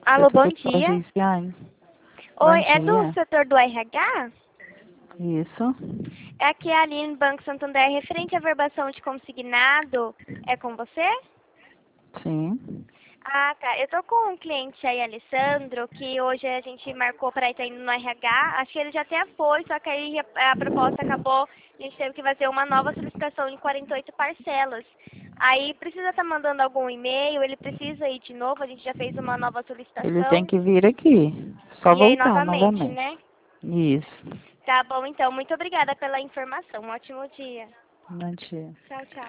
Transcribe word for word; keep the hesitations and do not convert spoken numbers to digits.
Alô, bom Setor dia. Agenciais. Oi, Bom é do dia. setor do R H? Isso. É aqui a Aline, Banco Santander, referente à verbação de consignado. É com você? Sim. Ah, tá. Eu tô com um cliente aí, Alessandro, que hoje a gente marcou para estar indo no R H. Acho que ele já até foi, só que aí a a proposta acabou. A gente teve que fazer uma nova solicitação em quarenta e oito parcelas. Aí precisa estar mandando algum e-mail, ele precisa ir de novo, a gente já fez uma nova Ele tem solicitação. que vir aqui. Só E aí voltar novamente, novamente. né? Isso. Tá bom, então. Muito obrigada pela informação. Um ótimo dia. Bom dia. Tchau, tchau.